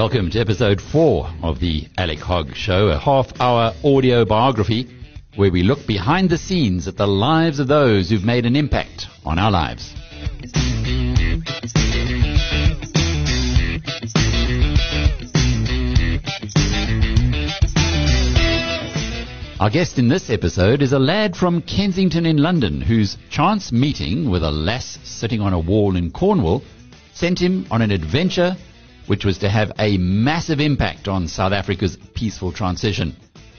Welcome to episode 4 of the Alec Hogg Show, a half-hour audio biography where we look behind the scenes at the lives of those who've made an impact on our lives. Our guest in this episode is a lad from Kensington in London whose chance meeting with a lass sitting on a wall in Cornwall sent him on an adventure which was to have a massive impact on South Africa's peaceful transition.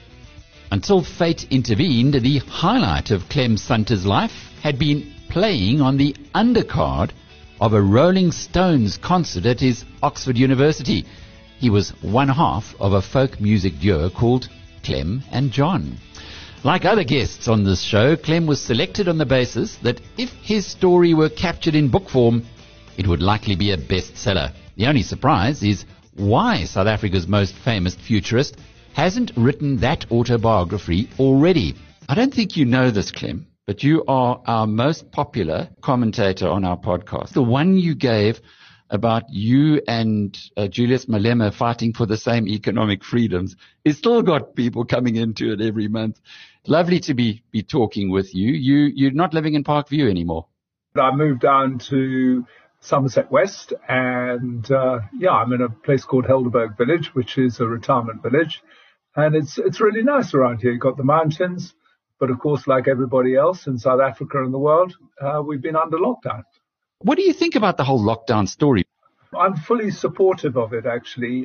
Until fate intervened, the highlight of Clem Sunter's life had been playing on the undercard of a Rolling Stones concert at his Oxford University. He was one half of a folk music duo called Clem and John. Like other guests on this show, Clem was selected on the basis that if his story were captured in book form, it would likely be a bestseller. The only surprise is why South Africa's most famous futurist hasn't written that autobiography already. I don't think you know this, Clem, but you are our most popular commentator on our podcast. The one you gave about you and Julius Malema fighting for the same economic freedoms is still got people coming into it every month. Lovely to be talking with you. You're not living in Parkview anymore. I moved down to Somerset West, and I'm in a place called Helderberg Village, which is a retirement village, and it's really nice around here. You've got the mountains, but of course, like everybody else in South Africa and the world, we've been under lockdown. What do you think about the whole lockdown story? I'm fully supportive of it, actually.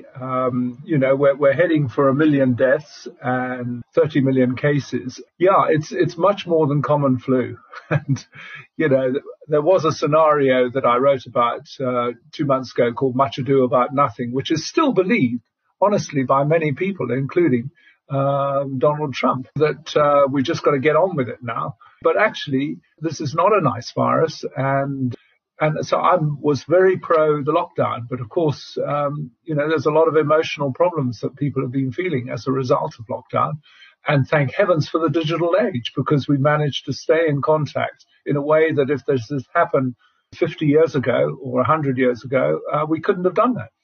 We're heading for 1 million deaths and 30 million cases. Yeah, it's much more than common flu. And, there was a scenario that I wrote about 2 months ago called Much Ado About Nothing, which is still believed, honestly, by many people, including Donald Trump, that we just got to get on with it now. But actually, this is not a nice virus, and so I was very pro the lockdown. But of course, there's a lot of emotional problems that people have been feeling as a result of lockdown. And thank heavens for the digital age, because we managed to stay in contact in a way that if this had happened 50 years ago or 100 years ago, we couldn't have done that.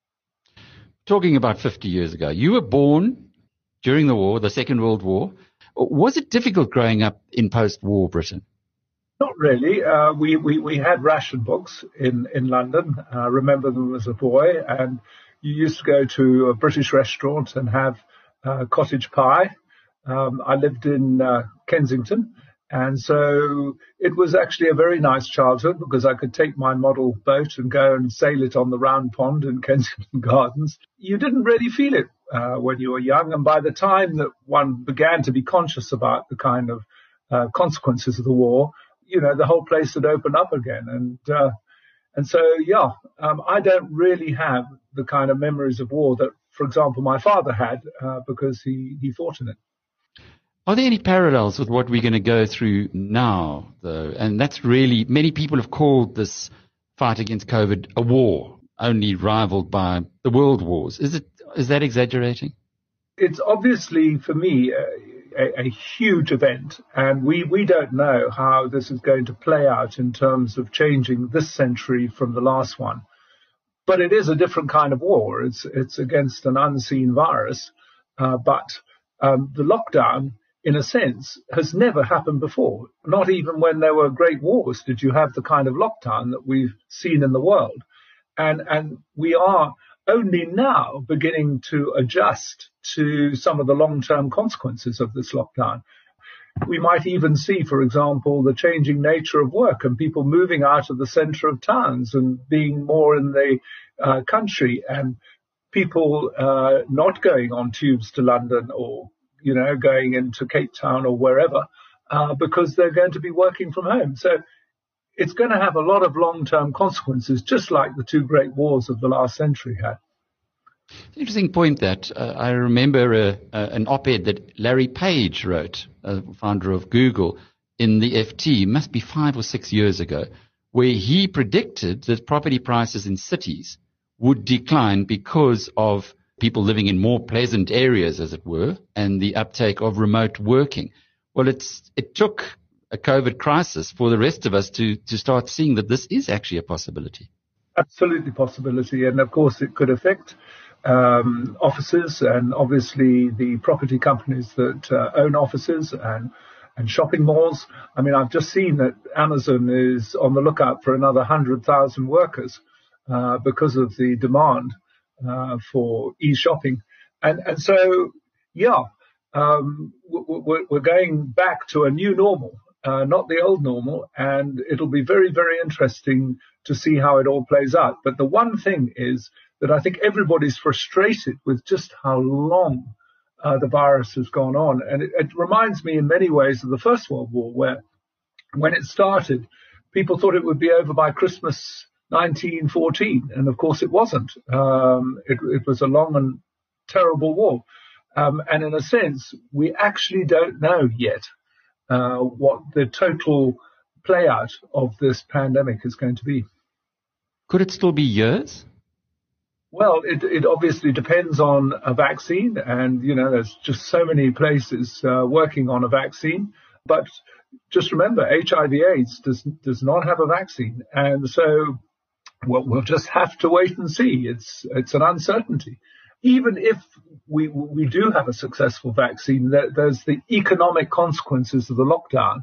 Talking about 50 years ago, you were born during the war, the Second World War. Was it difficult growing up in post-war Britain? Not really. We had ration books in London. I remember them as a boy, and you used to go to a British restaurant and have cottage pie. I lived in Kensington, and so it was actually a very nice childhood because I could take my model boat and go and sail it on the round pond in Kensington Gardens. You didn't really feel it when you were young, and by the time that one began to be conscious about the kind of consequences of the war, the whole place had opened up again. And so, I don't really have the kind of memories of war that, for example, my father had because he fought in it. Are there any parallels with what we're going to go through now, though? And that's really, many people have called this fight against COVID a war, only rivaled by the world wars. Is that exaggerating? It's obviously, for me, a huge event, and we don't know how this is going to play out in terms of changing this century from the last one. But it is a different kind of war. It's against an unseen virus, but the lockdown, in a sense, has never happened before. Not even when there were great wars did you have the kind of lockdown that we've seen in the world. And we are only now beginning to adjust to some of the long-term consequences of this lockdown. We might even see, for example, the changing nature of work and people moving out of the centre of towns and being more in the country, and people not going on tubes to London or, going into Cape Town or wherever because they're going to be working from home. So it's going to have a lot of long-term consequences, just like the two great wars of the last century had. It's an interesting point that I remember an op-ed that Larry Page wrote, founder of Google, in the FT, must be 5 or 6 years ago, where he predicted that property prices in cities would decline because of people living in more pleasant areas, as it were, and the uptake of remote working. Well, it took a COVID crisis for the rest of us to start seeing that this is actually a possibility. Absolutely possibility. And of course, it could affect offices, and obviously the property companies that own offices and shopping malls. I mean, I've just seen that Amazon is on the lookout for another 100,000 workers because of the demand for e-shopping. And so, yeah, we're going back to a new normal, not the old normal, and it'll be very, very interesting to see how it all plays out. But the one thing is that I think everybody's frustrated with just how long the virus has gone on. And it reminds me in many ways of the First World War, where when it started, people thought it would be over by Christmas 1914. And of course it wasn't. It was a long and terrible war. And in a sense, we actually don't know yet what the total play out of this pandemic is going to be. Could it still be years? Well, it obviously depends on a vaccine, and, there's just so many places working on a vaccine. But just remember, HIV/AIDS does not have a vaccine. And so we'll just have to wait and see. It's an uncertainty. Even if we do have a successful vaccine, there's the economic consequences of the lockdown,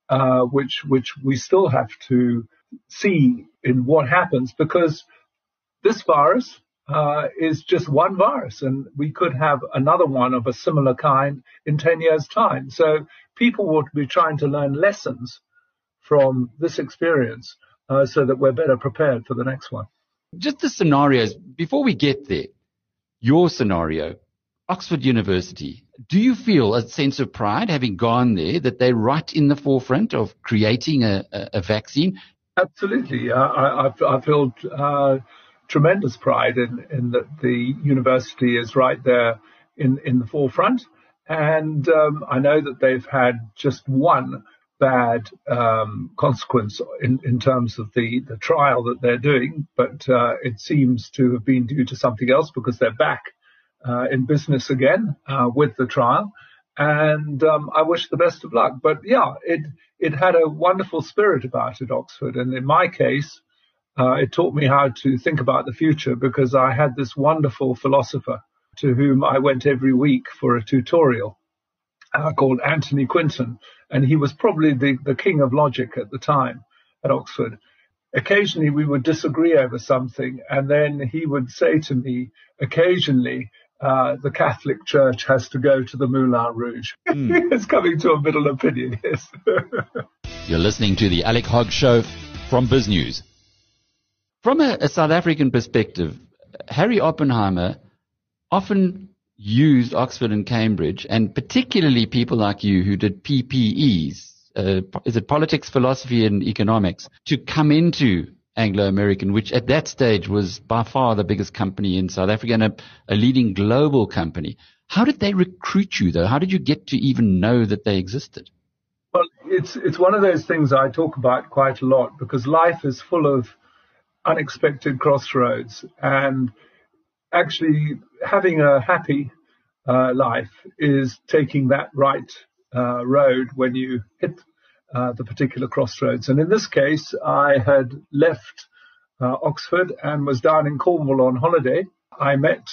which we still have to see in what happens, because this virus is just one virus, and we could have another one of a similar kind in 10 years' time. So people will be trying to learn lessons from this experience so that we're better prepared for the next one. Just the scenarios, before we get there, your scenario, Oxford University, do you feel a sense of pride having gone there, that they're right in the forefront of creating a vaccine? Absolutely. I feel tremendous pride in that the university is right there in the forefront. And I know that they've had just one bad consequence in terms of the trial that they're doing, but it seems to have been due to something else, because they're back in business again with the trial. And I wish the best of luck. But yeah, it had a wonderful spirit about it, Oxford. And in my case, it taught me how to think about the future, because I had this wonderful philosopher to whom I went every week for a tutorial called Anthony Quinton. And he was probably the king of logic at the time at Oxford. Occasionally we would disagree over something, and then he would say to me, occasionally, the Catholic Church has to go to the Moulin Rouge. It's coming to a middle opinion, yes. You're listening to the Alec Hogg Show from BizNews. From a South African perspective, Harry Oppenheimer often used Oxford and Cambridge, and particularly people like you who did PPEs, is it politics, philosophy and economics, to come into Anglo-American, which at that stage was by far the biggest company in South Africa and a leading global company. How did they recruit you, though? How did you get to even know that they existed? Well, it's one of those things I talk about quite a lot, because life is full of unexpected crossroads, and actually having a happy life is taking that right road when you hit the particular crossroads. And in this case, I had left Oxford and was down in Cornwall on holiday. I met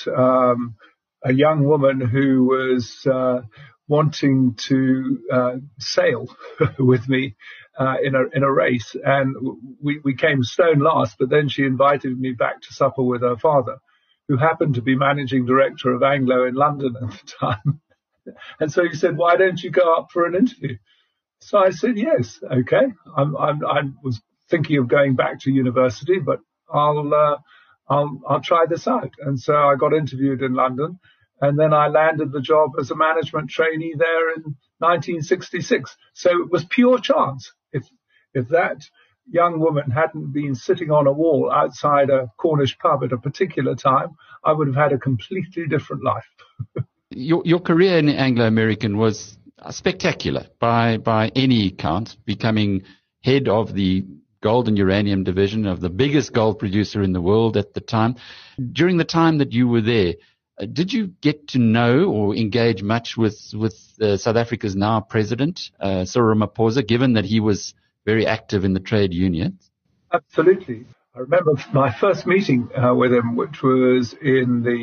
a young woman who was wanting to sail with me in a race, and we came stone last, but then she invited me back to supper with her father, who happened to be managing director of Anglo in London at the time. And so he said, "Why don't you go up for an interview?" So I said, "Yes, okay. I was thinking of going back to university, but I'll try this out." And so I got interviewed in London, and then I landed the job as a management trainee there in 1966. So it was pure chance. If that young woman hadn't been sitting on a wall outside a Cornish pub at a particular time, I would have had a completely different life. Your career in Anglo-American was spectacular by any count, becoming head of the gold and uranium division of the biggest gold producer in the world at the time. During the time that you were there, did you get to know or engage much with South Africa's now president, Cyril Ramaphosa, given that he was very active in the trade unions? Absolutely. I remember my first meeting with him, which was in the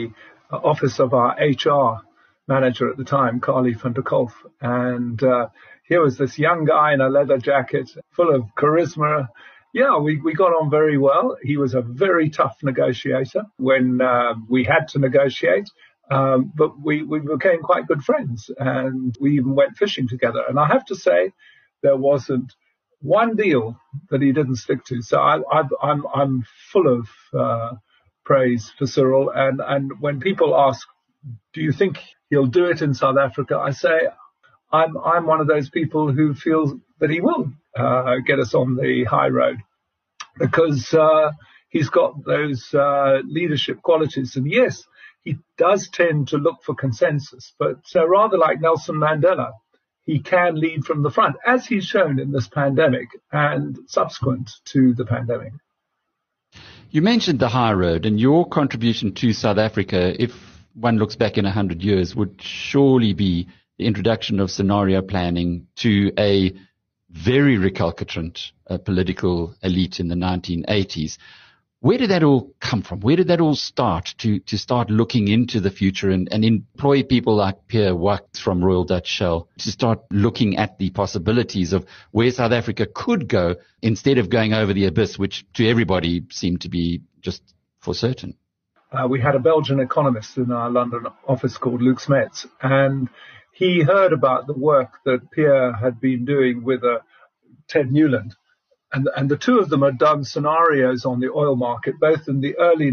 office of our HR manager at the time, Carly van der Kolff. And here was this young guy in a leather jacket, full of charisma. Yeah, we got on very well. He was a very tough negotiator when we had to negotiate. But we became quite good friends, and we even went fishing together. And I have to say, there wasn't one deal that he didn't stick to. So I'm full of praise for Cyril. And when people ask, do you think he'll do it in South Africa? I say, I'm one of those people who feels that he will get us on the high road, because he's got those leadership qualities. And yes, he does tend to look for consensus, but rather like Nelson Mandela, he can lead from the front, as he's shown in this pandemic and subsequent to the pandemic. You mentioned the high road, and your contribution to South Africa, if one looks back in 100 years, would surely be the introduction of scenario planning to a very recalcitrant political elite in the 1980s. Where did that all come from? Where did that all start to start looking into the future and employ people like Pierre Wax from Royal Dutch Shell to start looking at the possibilities of where South Africa could go instead of going over the abyss, which to everybody seemed to be just for certain? We had a Belgian economist in our London office called Luc Smets, and he heard about the work that Pierre had been doing with Ted Newland. And the two of them had done scenarios on the oil market, both in the early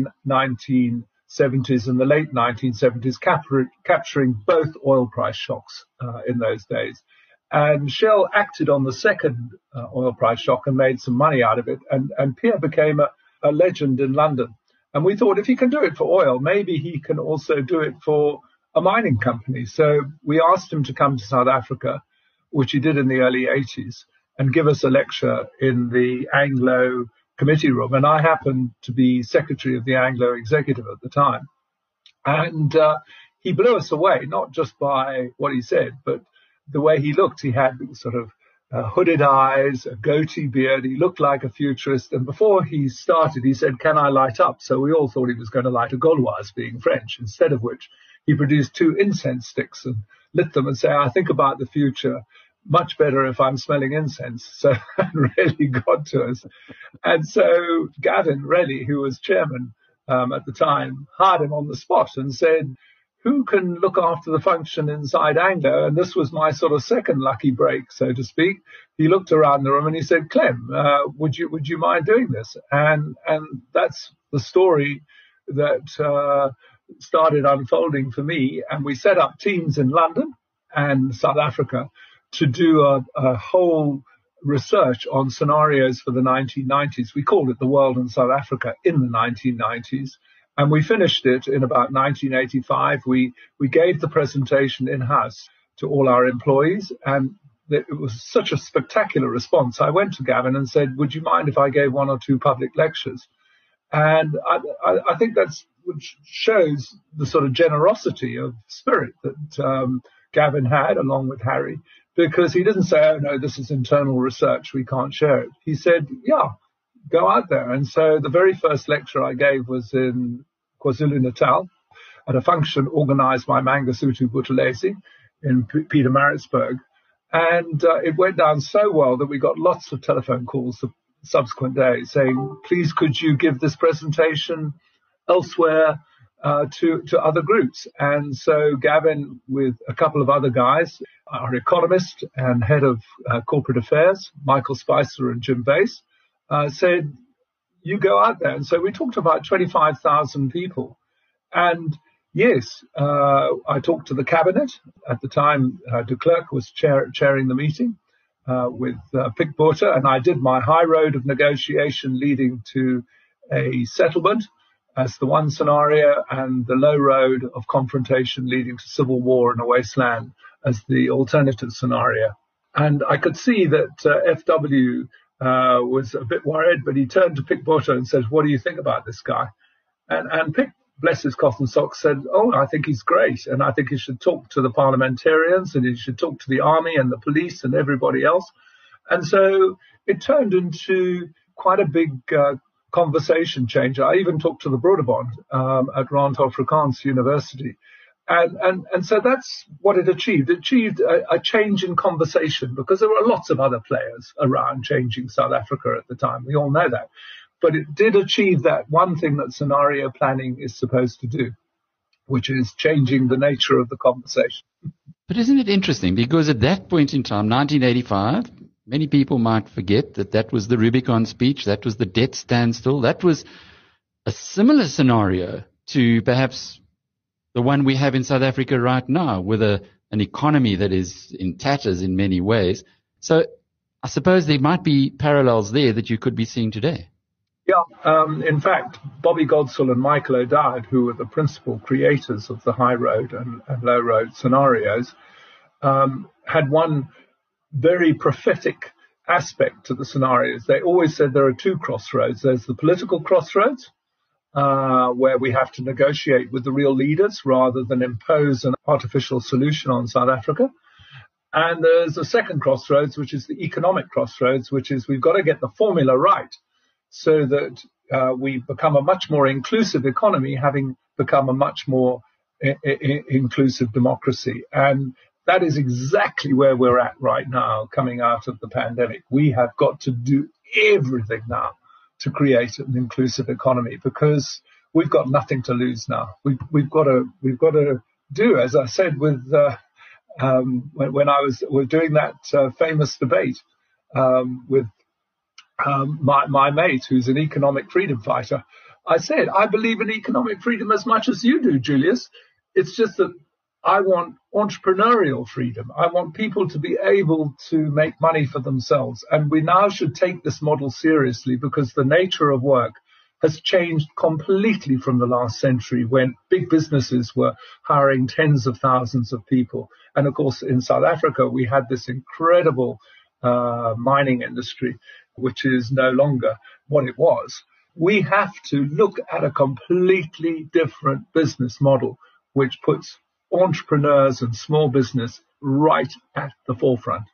1970s and the late 1970s, capturing both oil price shocks in those days. And Shell acted on the second oil price shock and made some money out of it. And Pierre became a legend in London. And we thought, if he can do it for oil, maybe he can also do it for a mining company. So we asked him to come to South Africa, which he did in the early 80s, and give us a lecture in the Anglo committee room. And I happened to be secretary of the Anglo executive at the time. And he blew us away, not just by what he said, but the way he looked. He had sort of hooded eyes, a goatee beard. He looked like a futurist. And before he started, he said, "Can I light up?" So we all thought he was going to light a Gauloise, being French, instead of which he produced 2 incense sticks and lit them and said, "I think about the future. Much better if I'm smelling incense." So that really got to us. And so Gavin Reilly, who was chairman at the time, hired him on the spot and said, "Who can look after the function inside Anglo?" And this was my sort of second lucky break, so to speak. He looked around the room and he said, "Clem, would you mind doing this?" And that's the story that started unfolding for me. And we set up teams in London and South Africa to do a whole research on scenarios for the 1990s. We called it The World in South Africa in the 1990s. And we finished it in about 1985. We gave the presentation in-house to all our employees, and it was such a spectacular response. I went to Gavin and said, "Would you mind if I gave 1 or 2 public lectures?" And I think that's which shows the sort of generosity of spirit that Gavin had, along with Harry, because he didn't say, "Oh, no, this is internal research, we can't share it." He said, "Yeah, go out there." And so the very first lecture I gave was in KwaZulu-Natal at a function organized by Mangosuthu Buthelezi in Pietermaritzburg. And it went down so well that we got lots of telephone calls the subsequent days saying, "Please, could you give this presentation elsewhere to other groups?" And so Gavin, with a couple of other guys, our economist and head of corporate affairs, Michael Spicer and Jim Bass, said, "You go out there." And so we talked to about 25,000 people. And yes, I talked to the cabinet. At the time, de Klerk was chairing the meeting with Pik Botha, and I did my high road of negotiation leading to a settlement as the one scenario, and the low road of confrontation leading to civil war in a wasteland as the alternative scenario. And I could see that FW was a bit worried, but he turned to Pik Botha and said, "What do you think about this guy?" And Pik, bless his cotton socks, said, "Oh, I think he's great. And I think he should talk to the parliamentarians, and he should talk to the army and the police and everybody else." And so it turned into quite a big conversation changer. I even talked to the Broederbond at Rand Afrikaans University. And so that's what it achieved. It achieved a change in conversation, because there were lots of other players around changing South Africa at the time. We all know that. But it did achieve that one thing that scenario planning is supposed to do, which is changing the nature of the conversation. But isn't it interesting? Because at that point in time, 1985, many people might forget that was the Rubicon speech, that was the debt standstill, that was a similar scenario to perhaps the one we have in South Africa right now, with an economy that is in tatters in many ways. So I suppose there might be parallels there that you could be seeing today. Yeah, in fact, Bobby Godsall and Michael O'Dowd, who were the principal creators of the high road and low road scenarios, had one very prophetic aspect to the scenarios. They always said there are two crossroads. There's the political crossroads, where we have to negotiate with the real leaders rather than impose an artificial solution on South Africa. And there's a second crossroads, which is the economic crossroads, which is we've got to get the formula right, so that we become a much more inclusive economy, having become a much more inclusive democracy. And that is exactly where we're at right now, coming out of the pandemic. We have got to do everything now to create an inclusive economy, because we've got nothing to lose now. We've got to do, as I said, with when I was doing that famous debate with my mate, who's an economic freedom fighter. I said, I believe in economic freedom as much as you do, Julius. It's just that I want entrepreneurial freedom. I want people to be able to make money for themselves. And we now should take this model seriously, because the nature of work has changed completely from the last century, when big businesses were hiring tens of thousands of people. And of course, in South Africa, we had this incredible mining industry, which is no longer what it was. We have to look at a completely different business model, which puts entrepreneurs and small business right at the forefront.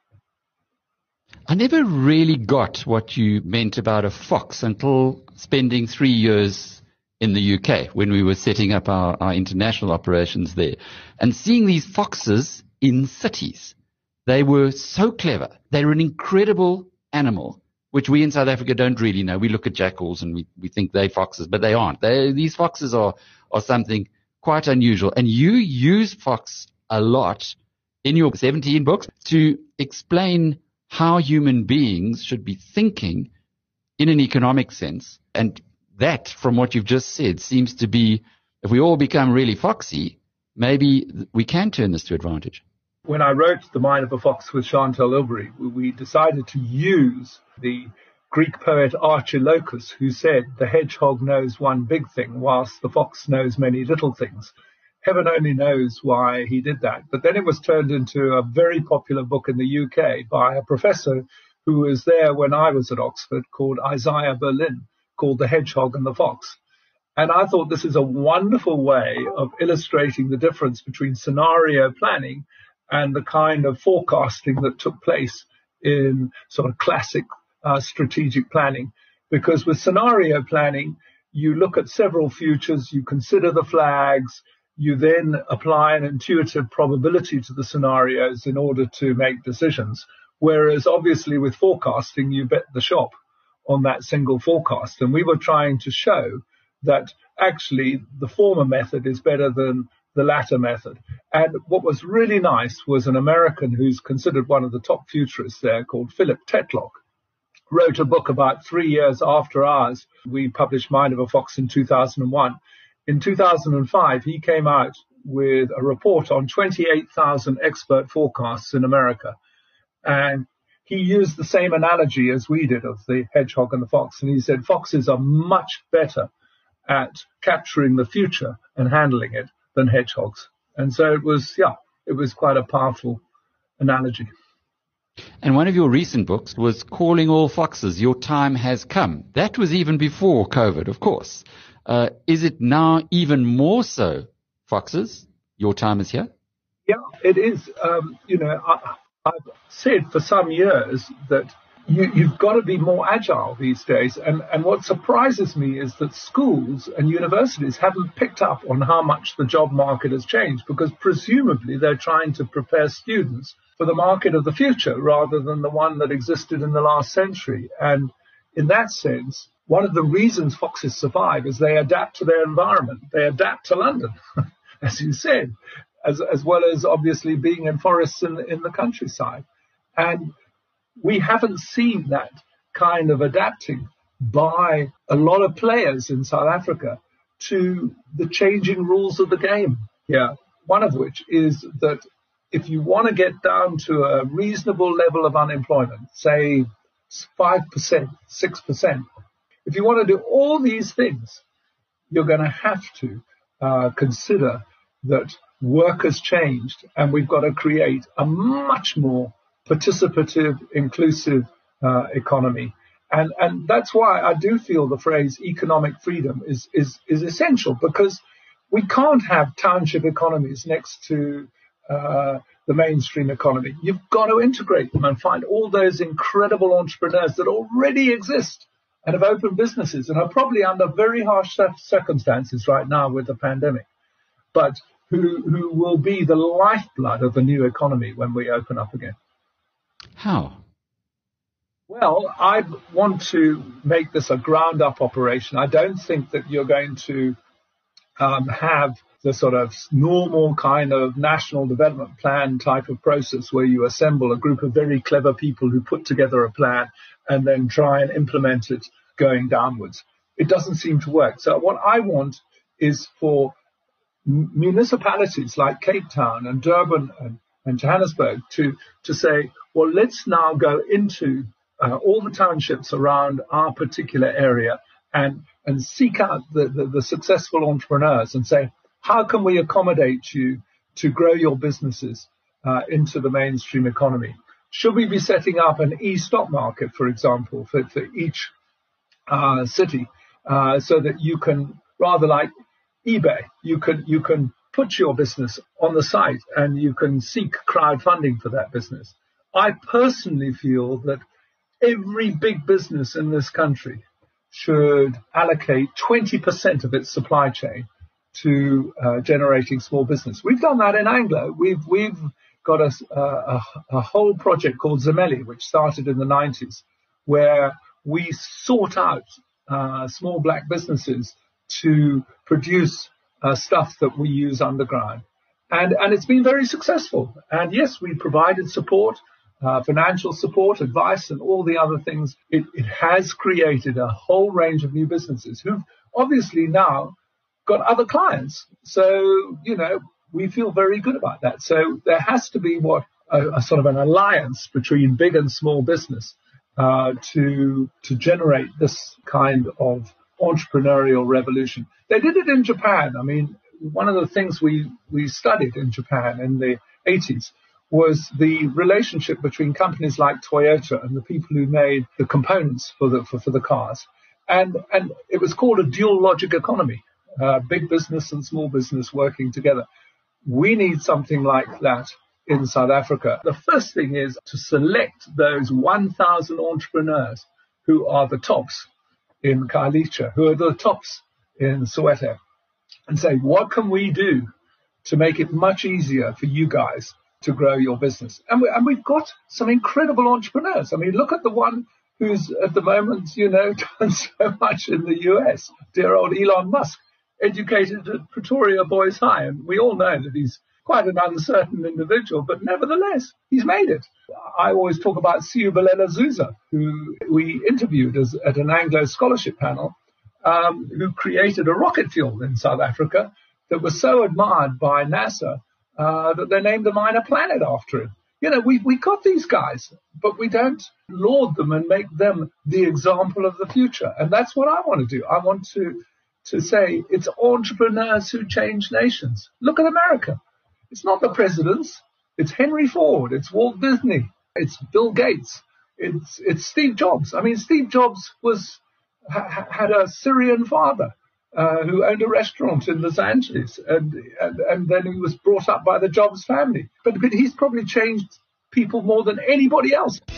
I never really got what you meant about a fox until spending 3 years in the UK when we were setting up our international operations there, and seeing these foxes in cities. They were so clever. They were an incredible animal, which we in South Africa don't really know. We look at jackals and we think they're foxes, but they aren't. These foxes are something quite unusual. And you use fox a lot in your 17 books to explain how human beings should be thinking in an economic sense. And that, from what you've just said, seems to be, if we all become really foxy, maybe we can turn this to advantage. When I wrote The Mind of a Fox with Chantal Ilbery, we decided to use the Greek poet Archilochus, who said, the hedgehog knows one big thing, whilst the fox knows many little things. Heaven only knows why he did that. But then it was turned into a very popular book in the UK by a professor who was there when I was at Oxford, called Isaiah Berlin, called The Hedgehog and the Fox. And I thought this is a wonderful way of illustrating the difference between scenario planning and the kind of forecasting that took place in sort of classic strategic planning. Because with scenario planning, you look at several futures, you consider the flags, you then apply an intuitive probability to the scenarios in order to make decisions. Whereas obviously with forecasting, you bet the shop on that single forecast. And we were trying to show that actually the former method is better than the latter method. And what was really nice was an American who's considered one of the top futurists there, called Philip Tetlock, wrote a book about 3 years after ours. We published Mind of a Fox in 2001. In 2005, he came out with a report on 28,000 expert forecasts in America. And he used the same analogy as we did of the hedgehog and the fox. And he said foxes are much better at capturing the future and handling it than hedgehogs. And so it was quite a powerful analogy. And one of your recent books was Calling All Foxes, Your Time Has Come. That was even before COVID, of course. Is it now even more so, foxes? Your time is here? Yeah, it is. I've said for some years that you've got to be more agile these days. And what surprises me is that schools and universities haven't picked up on how much the job market has changed, because presumably they're trying to prepare students for the market of the future rather than the one that existed in the last century. And in that sense, one of the reasons foxes survive is they adapt to their environment. They adapt to London, as you said, as well as obviously being in forests in the countryside. And we haven't seen that kind of adapting by a lot of players in South Africa to the changing rules of the game here. One of which is that if you want to get down to a reasonable level of unemployment, say 5%, 6%, if you want to do all these things, you're going to have to consider that work has changed, and we've got to create a much more participative, inclusive economy. And that's why I do feel the phrase economic freedom is essential, because we can't have township economies next to the mainstream economy. You've got to integrate them and find all those incredible entrepreneurs that already exist and have opened businesses and are probably under very harsh circumstances right now with the pandemic, but who will be the lifeblood of the new economy when we open up again. How? Well, I want to make this a ground-up operation. I don't think that you're going to have the sort of normal kind of national development plan type of process where you assemble a group of very clever people who put together a plan and then try and implement it going downwards. It doesn't seem to work. So what I want is for municipalities like Cape Town and Durban and Johannesburg to say, well, let's now go into all the townships around our particular area and seek out the successful entrepreneurs and say, how can we accommodate you to grow your businesses into the mainstream economy? Should we be setting up an e-stock market, for example, for each city, so that you can, rather like eBay, you can put your business on the site and you can seek crowdfunding for that business. I personally feel that every big business in this country should allocate 20% of its supply chain to generating small business. We've done that in Anglo. We've got a whole project called Zemeli, which started in the 90s, where we sought out small black businesses to produce stuff that we use underground. And it's been very successful. And yes, we provided support, financial support, advice, and all the other things. It has created a whole range of new businesses who've obviously now got other clients. So, we feel very good about that. So there has to be a sort of an alliance between big and small business to generate this kind of entrepreneurial revolution. They did it in Japan. I mean, one of the things we studied in Japan in the 80s was the relationship between companies like Toyota and the people who made the components for the cars. And it was called a dual logic economy, big business and small business working together. We need something like that in South Africa. The first thing is to select those 1,000 entrepreneurs who are the tops in Khayelitsha, who are the tops in Soweto, and say, what can we do to make it much easier for you guys to grow your business? And we've got some incredible entrepreneurs. I mean, look at the one who's at the moment, done so much in the US, dear old Elon Musk, educated at Pretoria Boys High. And we all know that he's quite an uncertain individual, but nevertheless, he's made it. I always talk about Siubelela Zuza, who we interviewed at an Anglo scholarship panel, who created a rocket fuel in South Africa that was so admired by NASA that they named the minor planet after him. We got these guys, but we don't laud them and make them the example of the future. And that's what I want to do. I want to say it's entrepreneurs who change nations. Look at America. It's not the presidents. It's Henry Ford. It's Walt Disney. It's Bill Gates. It's Steve Jobs. I mean, Steve Jobs had a Syrian father who owned a restaurant in Los Angeles, and then he was brought up by the Jobs family. But he's probably changed people more than anybody else.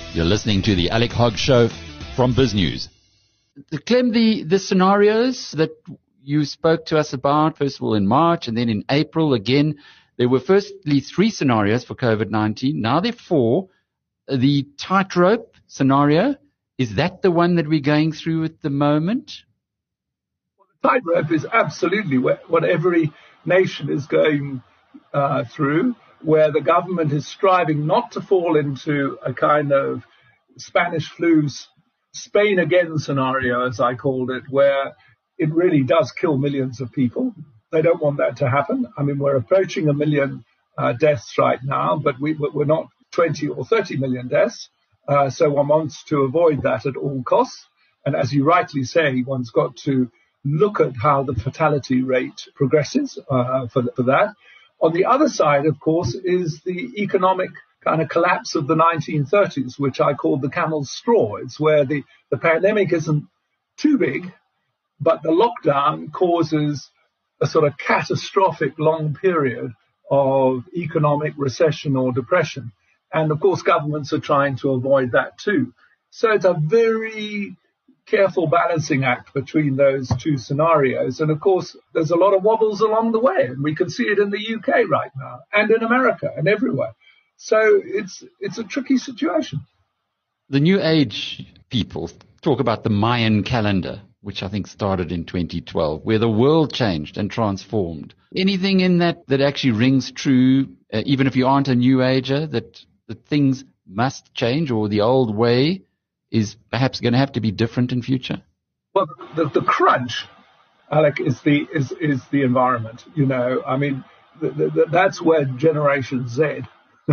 You're listening to the Alec Hogg Show from BizNews. Clem, the scenarios that you spoke to us about, first of all in March and then in April again, there were firstly 3 scenarios for COVID-19. Now there are 4. The tightrope scenario, is that the one that we're going through at the moment? Well, the tightrope is absolutely what every nation is going through, where the government is striving not to fall into a kind of Spanish flu, Spain again scenario, as I called it, where it really does kill millions of people. They don't want that to happen. I mean, we're approaching 1 million deaths right now, but we're not 20 or 30 million deaths. So one wants to avoid that at all costs. And as you rightly say, one's got to look at how the fatality rate progresses for that. On the other side, of course, is the economic kind of collapse of the 1930s, which I call the camel's straw. It's where the pandemic isn't too big, but the lockdown causes a sort of catastrophic long period of economic recession or depression. And of course, governments are trying to avoid that too. So it's a very careful balancing act between those 2 scenarios. And of course, there's a lot of wobbles along the way. And we can see it in the UK right now and in America and everywhere. So it's a tricky situation. The New Age people talk about the Mayan calendar, which I think started in 2012, where the world changed and transformed. Anything in that actually rings true, even if you aren't a New Ager, that things must change, or the old way is perhaps going to have to be different in future? Well, the crunch, Alec, is the environment. You know, I mean, that's where Generation Z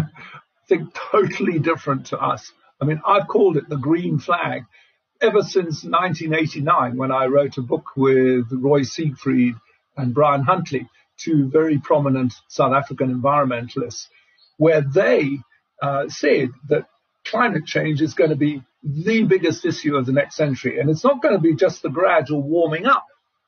think totally different to us. I mean, I've called it the green flag ever since 1989, when I wrote a book with Roy Siegfried and Brian Huntley, 2 very prominent South African environmentalists, where they said that climate change is going to be the biggest issue of the next century. And it's not going to be just the gradual warming up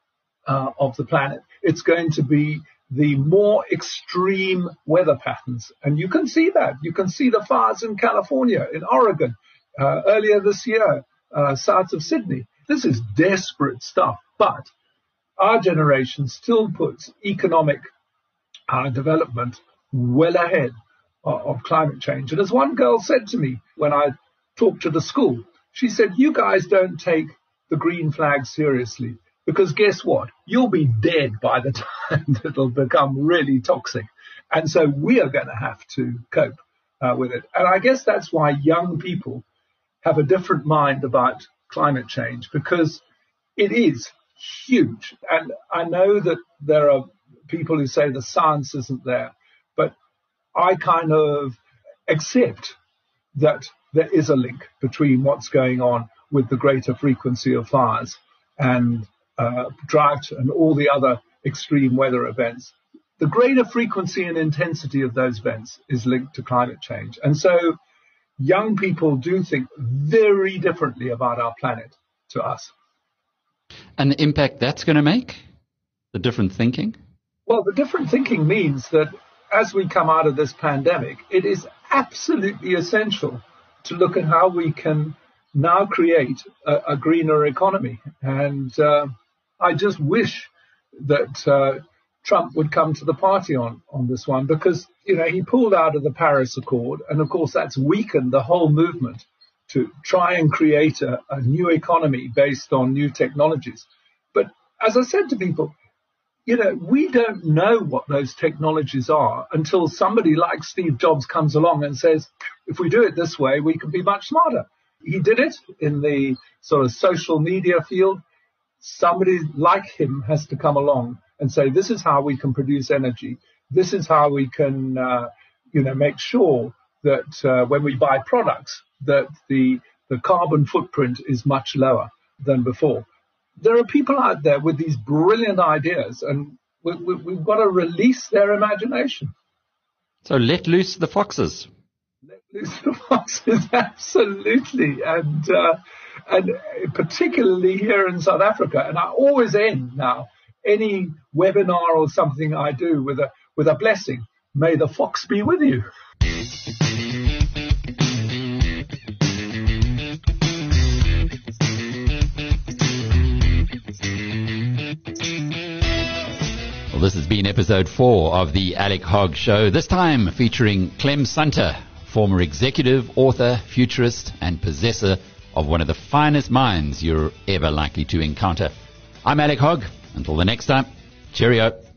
of the planet. It's going to be the more extreme weather patterns. And you can see that. You can see the fires in California, in Oregon, earlier this year, south of Sydney. This is desperate stuff. But our generation still puts economic development well ahead of climate change. And as one girl said to me when I talked to the school, she said, you guys don't take the green flag seriously, because guess what? You'll be dead by the time it'll become really toxic. And so we are going to have to cope with it. And I guess that's why young people have a different mind about climate change, because it is huge. And I know that there are people who say the science isn't there, but I kind of accept that there is a link between what's going on with the greater frequency of fires and drought and all the other extreme weather events. The greater frequency and intensity of those events is linked to climate change. And so young people do think very differently about our planet to us. And the impact that's going to make? The different thinking? Well, the different thinking means that as we come out of this pandemic, it is absolutely essential to look at how we can now create a greener economy. And I just wish that Trump would come to the party on this one, because, you know, he pulled out of the Paris Accord. And of course, that's weakened the whole movement to try and create a new economy based on new technologies. But as I said to people, you know, we don't know what those technologies are until somebody like Steve Jobs comes along and says, if we do it this way, we can be much smarter. He did it in the sort of social media field. Somebody like him has to come along and say, this is how we can produce energy. This is how we can, make sure that when we buy products, that the carbon footprint is much lower than before. There are people out there with these brilliant ideas, and we've got to release their imagination. So let loose the foxes. Let loose the foxes, absolutely. And particularly here in South Africa. And I always end now any webinar or something I do with a blessing. May the fox be with you. Well, this has been episode 4 of the Alec Hogg Show, this time featuring Clem Sunter, former executive, author, futurist, and possessor of one of the finest minds you're ever likely to encounter. I'm Alec Hogg. Until the next time, cheerio.